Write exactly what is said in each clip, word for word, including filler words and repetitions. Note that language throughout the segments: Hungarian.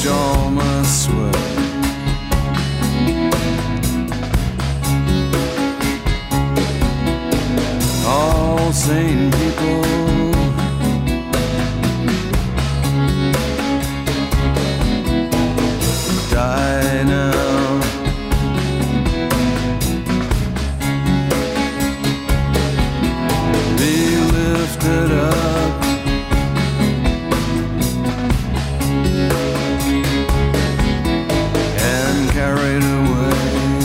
all my sweat. All sane people die now. Be lifted up. And carried away.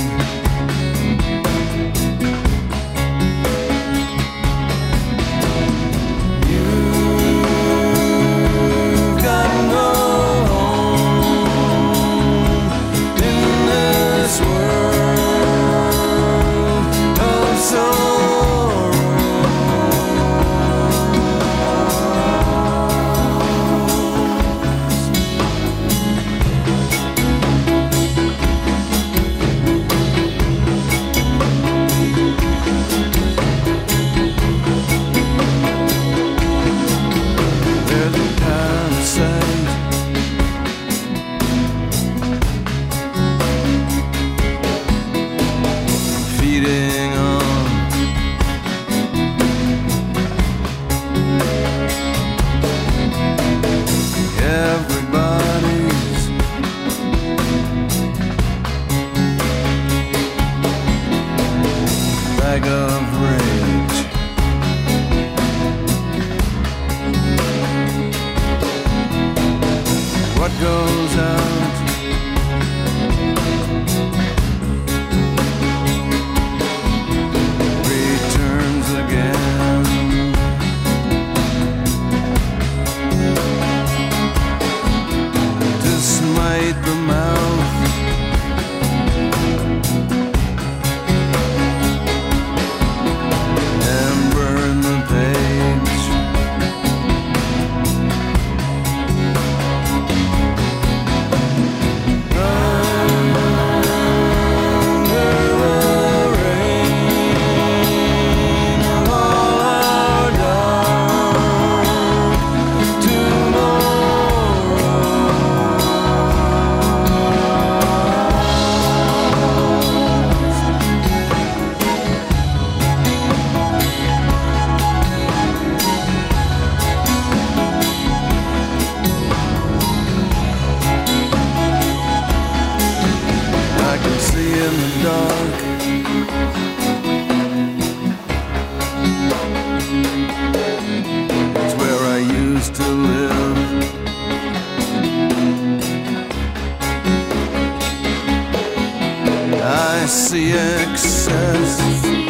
See excess.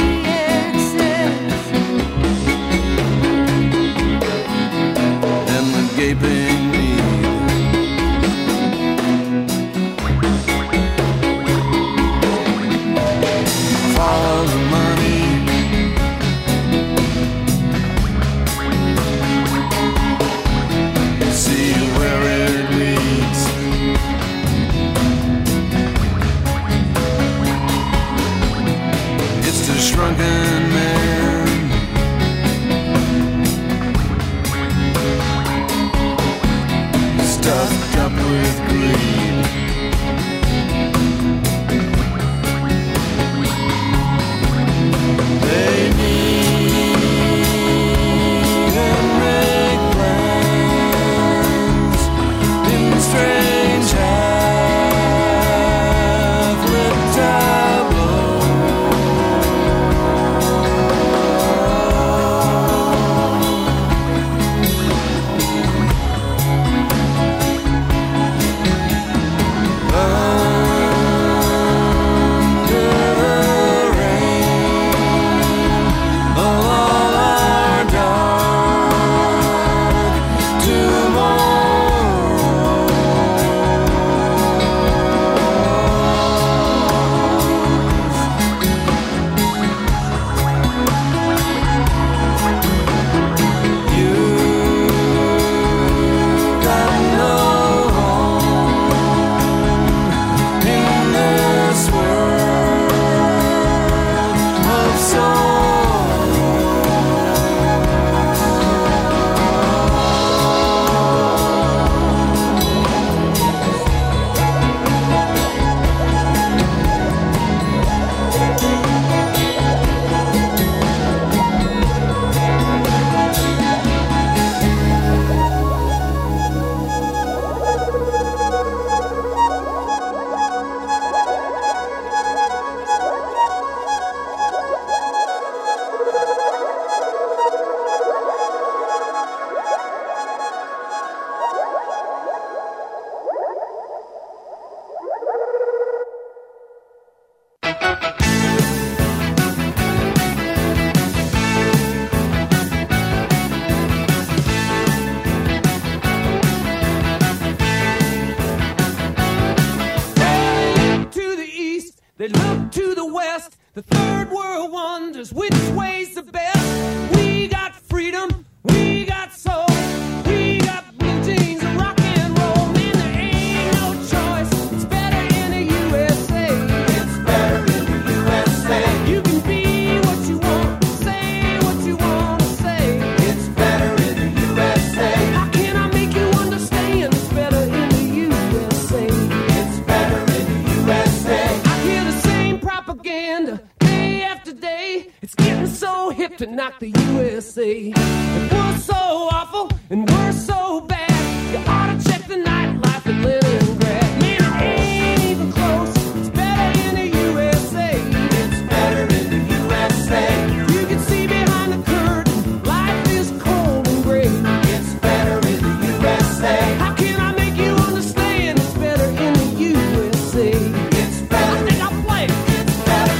And the gaping need. Follow the money. See where it leads. Shrunken man, stuffed up with greed. They need and make plans in strange half-lit tableaux. to the west, the third world wonders which way's the best. We got freedom, we got soul, we got blue jeans and rock and roll. Man, there ain't no choice, it's better in the U S A. It's better in the U S A. You can be what you want, say what you want to say. It's better in the U S A. How can I make you understand? It's better in the U S A. It's better in the U S A. I hear the same propaganda day after day. It's getting so hip to knock the U S A. If we're so awful and we're so bad, you ought to check the nightlife in Leningrad. Man, it ain't even close. It's better in the U S A. It's better in the U S A. You can see behind the curtain, life is cold and gray. It's better in the U S A. How can I make you understand? It's better in the U S A. It's better. I think I'll play. It's better.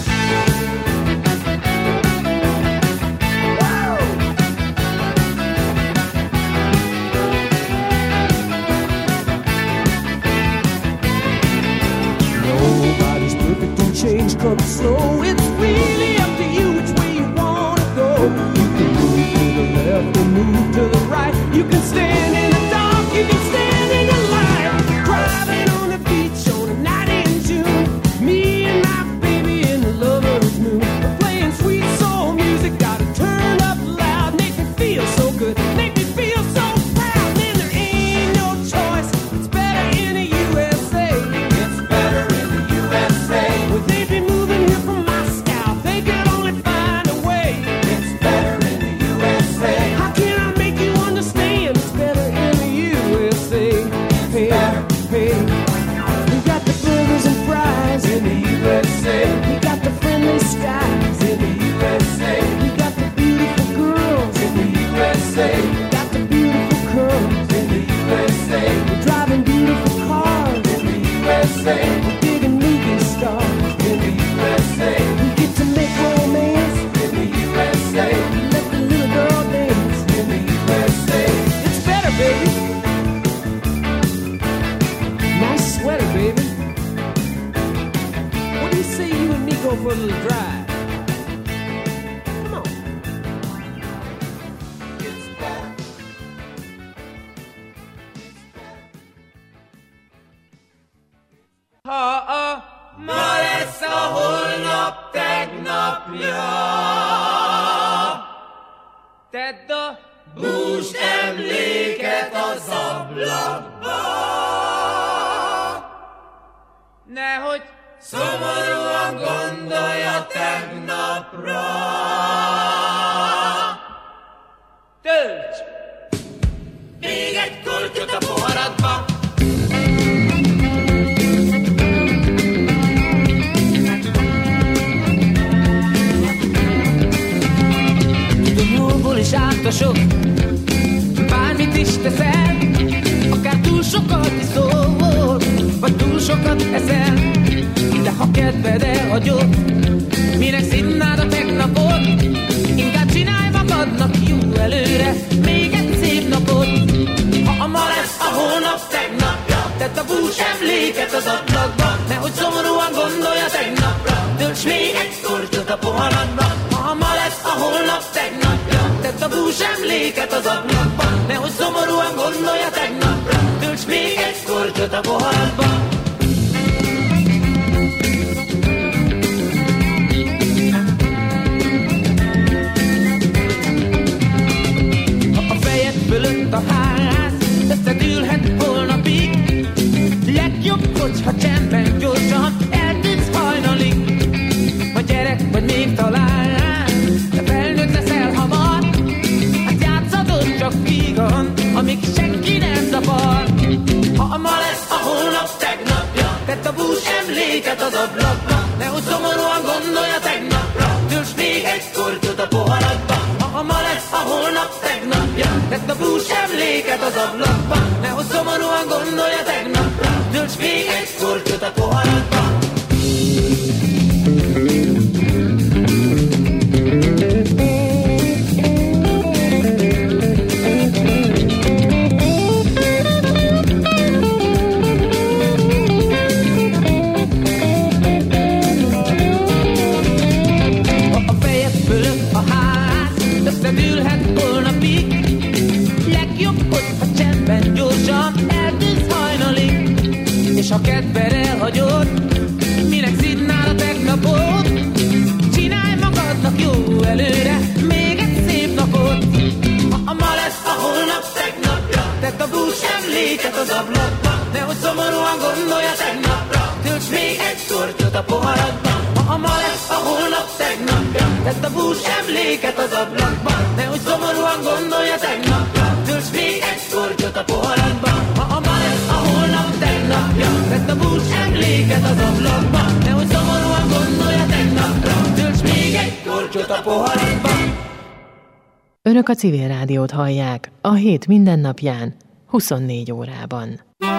Nobody's perfect and change comes slow. It's really up to you which way you want to go. You can move to the left and move to the right. You can stand in the dark, you can stand in the light. Driving on the beach on a night in June. Me and my baby in the lover's mood. We're playing sweet soul music, gotta turn up loud. Make me feel so good, make me feel so proud. Man, there ain't no choice, it's better in the U S A. It's better in the U S A. Well, they be moving here from Moscow, they could only find a way. It's better in the U S A. How can I make you understand? It's better in the U S A. Hey, hey, we got the burgers and fries in the U S A. We got the friendly skies in the U S A. We got the beautiful girls in the U S A. We got the beautiful curls in the U S A. We're driving beautiful cars in the U S A. We're digging movie stars in the U S A. We get to make romance in the U S A. We let the little girl dance in the U S A. It's better, baby. Nice sweater, baby. What do you say you and me go for a little drive? Come on. It's better. Ha, ha, ma lesz a holnap tegnapja. Tedd a bús emléket az ablakba. Nehogy szomorúan gondolja tegnapra. Tölts még egy kortyot a poharadba. Múlból is átosok, bármit is teszel, akár túl sokat iszol, vagy túl sokat eszel, de ha kedved elhagyod, minek színnád a tegnapot, inkább csinálj magadnak jó előre még egy szép napot. Ha a ma lesz a holnap tegnapja, tedd a bús emléket az ablakba, nehogy szomorúan gondolja tegnapra, tölts még egy kortyot a poharadba. Ha ma lesz a holnap tegnapja, tedd a bús emléket az ablakba, nehogy szomorúan gondolja tegnapra, tölts még egy kortyot a poharadba. Ha a fejed fölött a ház összedűlhet holnapig, legjobb, hogyha csendben gyorsan eltűnsz hajnalig. Ha gyerek vagy még talán, de felnőtt leszel hamar, hát játszhatod csak vígan, amíg senki nem zavar. Ha ma lesz a holnap tegnapja, tedd a bús emléket az ablakba, nehogy szomorúan gondolja tegnapra, tölts még egy kortyot a poharadba. Ha ma lesz a holnap tegnapja, tedd a bús emléket az ablakba, nehogy szomorúan gondolja tegnapra, tölts még egy kortyot a poharadba. van, eltűz hajnalig, és a kedved elhagyod, minek szidnál a tegnapot? Csinálj magadnak jó előre, még egy szép napot. Ha ma lesz a holnap tegnapja, tedd a bús emléket az ablakba, nehogy szomorúan gondolja tegnapra, tölts még egy kortyot a poharadban. Ha ma lesz a holnap tegnapja, tedd a bús emléket az ablakba, nehogy szomorúan gondolja tegnapra, tölts még egy kortyot a poharadban. Ha ma lesz a holnap tegnapja, tedd a bús emléket az ablakba, nehogy szomorúan gondolja tegnapra, tölts még egy kortyot a poharadban. Önök a Civil Rádiót hallják a hét mindennapján, huszonnégy órában.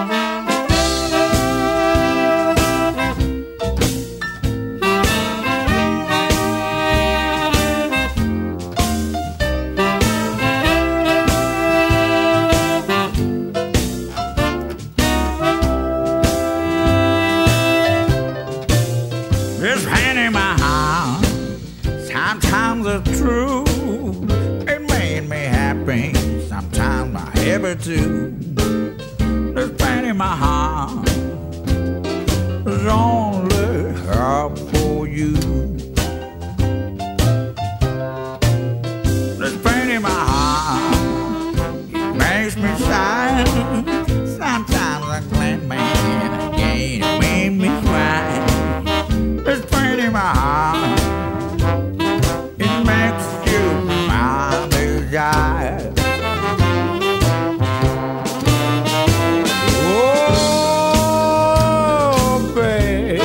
This hand in my hand, sometimes it's true. It made me happy, sometimes I happy too. This pain in my heart is only help for you. This pain in my heart makes me sigh. Sometimes I'm glad man again it made me cry. This pain in my heart, it makes you my desire. Oh, babe,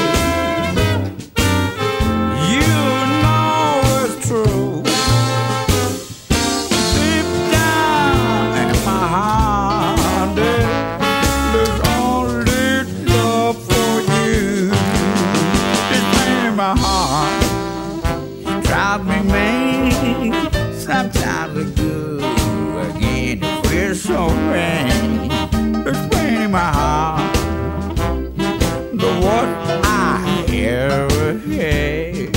you know it's true. Deep down in my heart, there's only love for you. This pain in my heart drives me mad. Sometimes it's good, again it feels so bad. This pain in my heart, the what I ever had.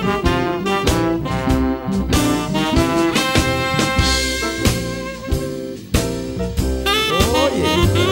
Oh yeah.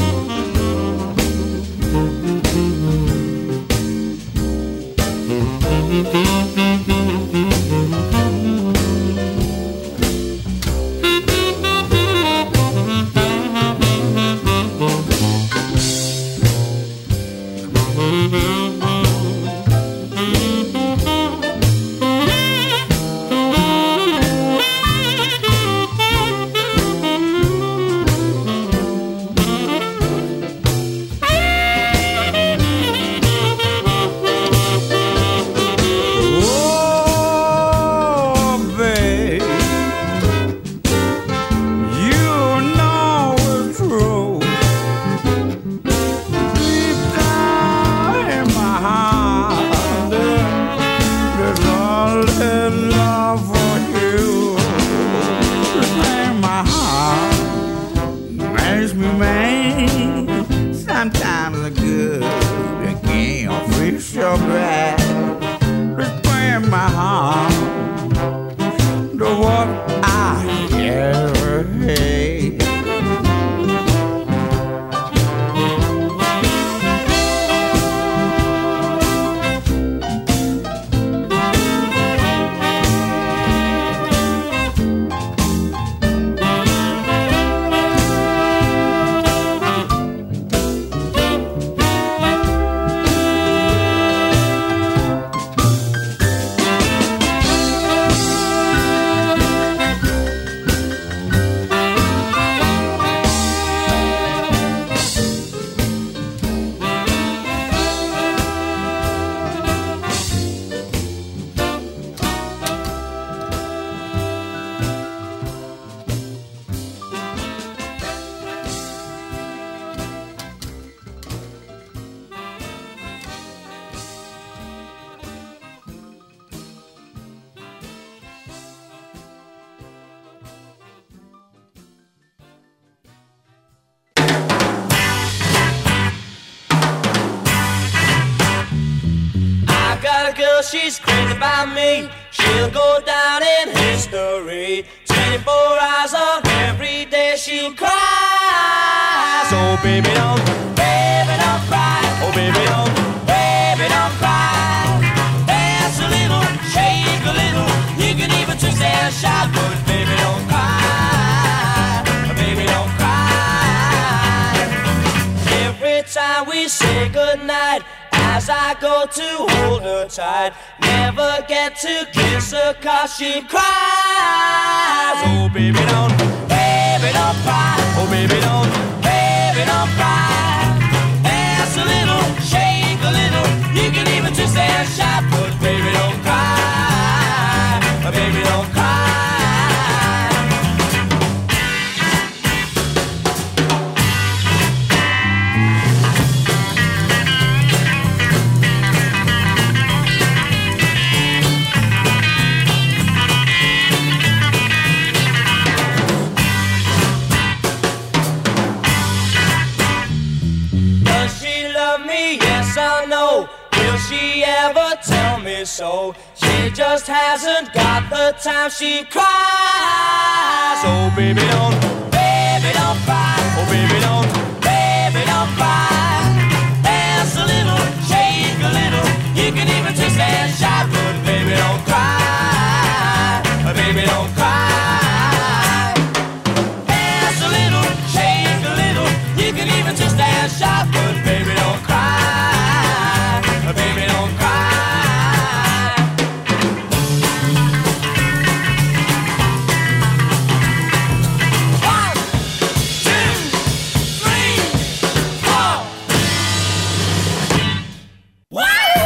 She's crazy about me. She'll go down in history. Twenty-four hours on every day she'll cry. So baby don't, baby don't cry. Oh baby don't, baby don't cry. Dance a little, shake a little. You can even twist and shout, but baby don't cry. Baby don't cry. Every time we say goodnight, as I go to hold her tight, never get to kiss her cause she cries. Oh baby don't, baby don't cry. Oh baby don't, baby don't cry. Dance a little, shake a little. You can even twist and shout, but baby don't cry. Baby don't cry. Will she ever tell me so? She just hasn't got the time, she cries. Oh baby don't, baby don't cry. Oh baby don't, baby don't cry. Dance a little, shake a little. You can even twist and shout, but baby don't cry. Baby don't cry. Dance a little, shake a little. You can even twist and shout, but baby don't cry. Baby, don't cry. One, two, three, four. Wow!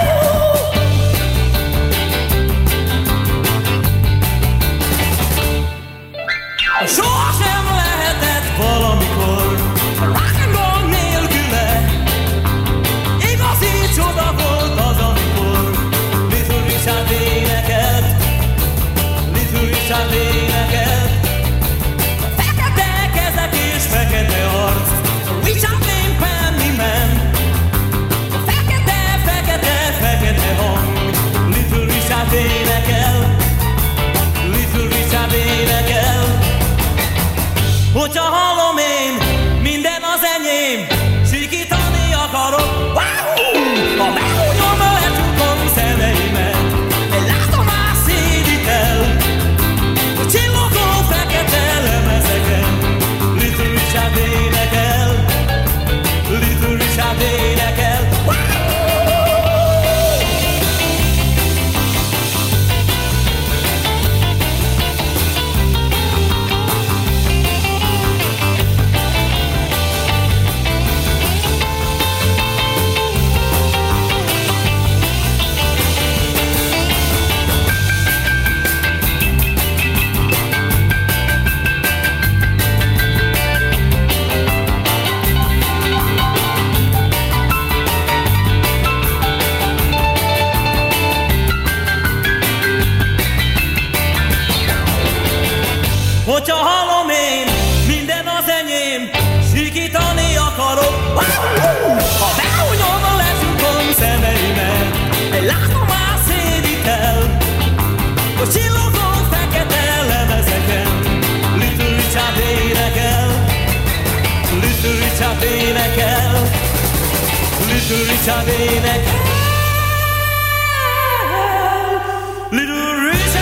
Sohasem lehetett valamikor rock and roll nélküle. Igazi csoda volt az, amikor Little Richard énekelt, Little Richard énekelt. Fekete kezek és fekete arc, Richard Wayne Penny Man. Fekete, fekete, fekete hang, Little Richard énekel, Little Richard énekel. Hogyha hallom én, minden az enyém, sikítani akarok. A megújulva lecsukom szemeimet, egy látomás szédít el, a csillogó fekete lemezeken. Little Richard énekel, Little Richard énekel. Hogyha hallom én, minden az enyém, sikítani akarok. Ha beúnyolva lecsukom szemeimet, egy látomás szédít el, a csillogó fekete lemezeken. Little Richard énekel, Little Richard énekel, Little Richard énekel. Little Richard.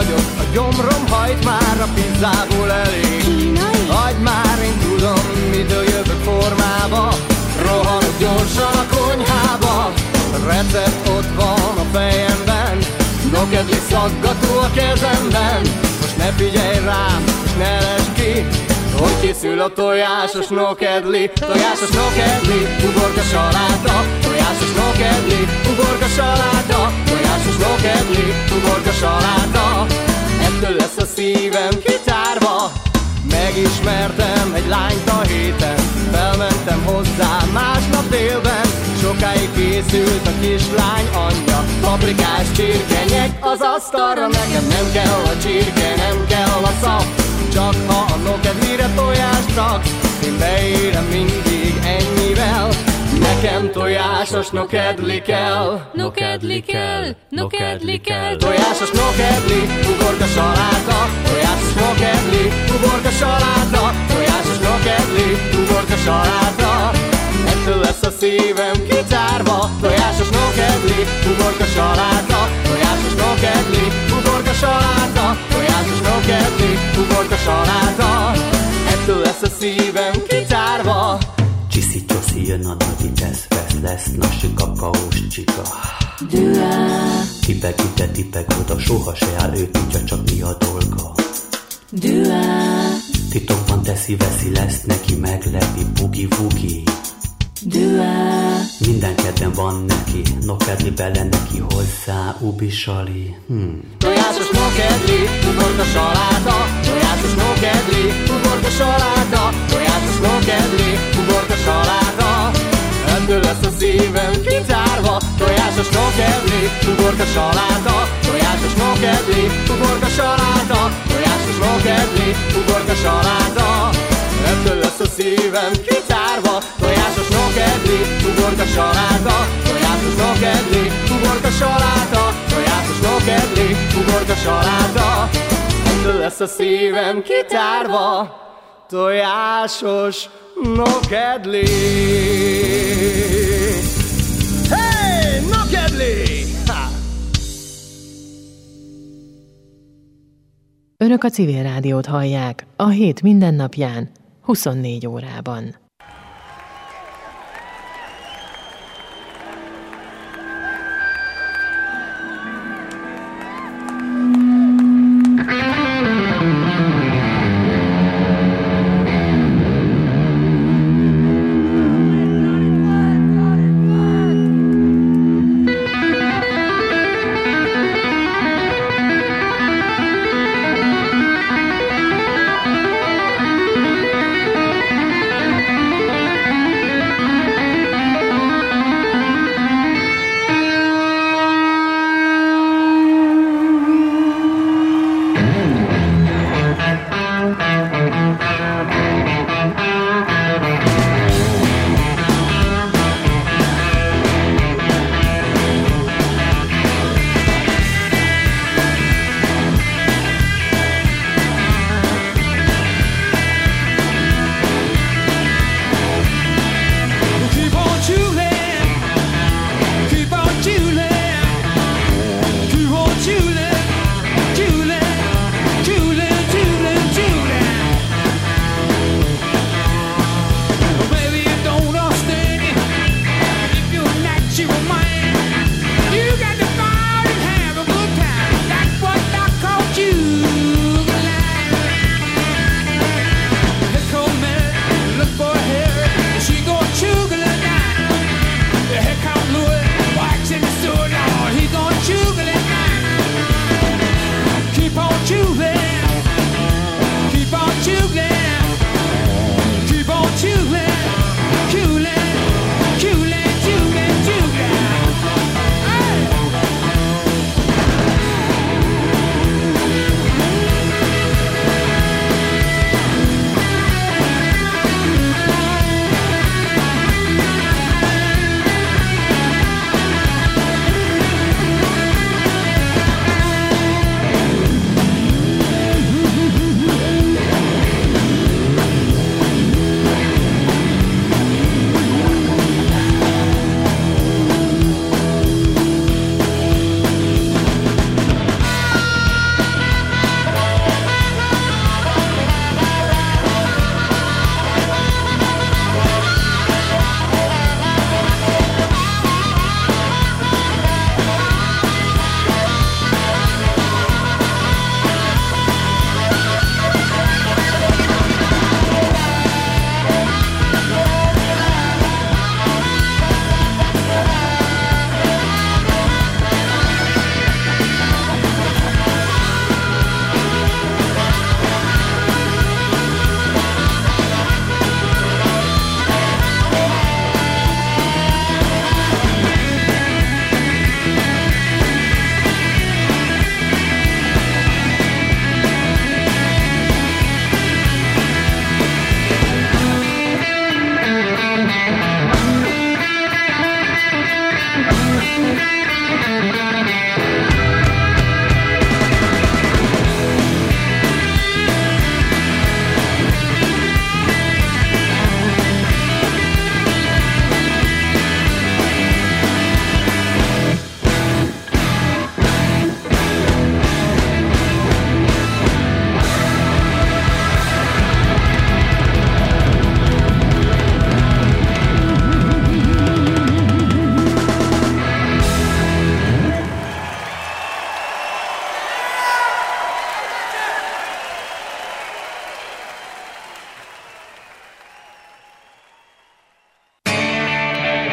vagyok, a gyomrom hajt már, a pizzából elég. Kínai? Hagyd már, én tudom, mitől jövök formába. Rohanok gyorsan a konyhába, a recept ott van a fejemben, nokedli szaggató a kezemben. Most ne figyelj rám, és ne lesd ki, hogy készül a tojásos nokedli. Tojásos nokedli, uborka saláta. Tojásos nokedli, uborka saláta. Tojásos nokedli, uborka saláta. Ettől lesz a szívem kitárva. Megismertem egy lányt a héten, felmentem hozzá másnap délben. Sokáig készült a kislány anyja, paprikás csirkenyek az asztalra. Nekem nem kell a csirke, nem kell a szap, csak ha a nokedlire tojást raksz. Én beérem mindig ennyivel, nekem tojásos nokedli kell. Nokedli kell, nokedli kell. Tojásos nokedli, uborka saláta. Tojásos nokedli, uborka saláta. Tojásos nokedli, uborka saláta. Ettől lesz a szívem kitárva. Tojásos nokedli, uborka saláta. Tojásos nokedli, uborka saláta. Tojásos nokedli, uborka saláta. Ettől lesz a szívem kitárva. Csiszi-csoszi, jön a nagy tesz-vesz, lesz nasi kakaós csika. Dua. Tipeg ide, tipeg oda, soha se áll ő, tudja csak mi a dolga. Dua. Titokban teszi-veszi, lesz neki meglepi, bugi-vugi. Dua. Minden kedven van neki, nokedli bele neki hozzá, ubi-sali. Hmm. Tojásos nokedli, uborka saláta. Tojásos nokedli, uborka saláta. Tojásos nokedli, uborka saláta. Ettől lesz a szívem kitárva. Tojásos nokedli, uborka saláta. Tojásos nokedli, uborka saláta. Tojásos nokedli, uborka saláta. Ettől lesz a szívem kitárva. Tojásos nokedli, uborka saláta. Tojásos nokedli, uborka saláta. Tojásos nokedli, uborka saláta. Ettől lesz a szívem kitárva. Tojásos nokedli. Hey, nokedli! Ha! Önök a Civil Rádiót hallják a hét mindennapján, huszonnégy órában.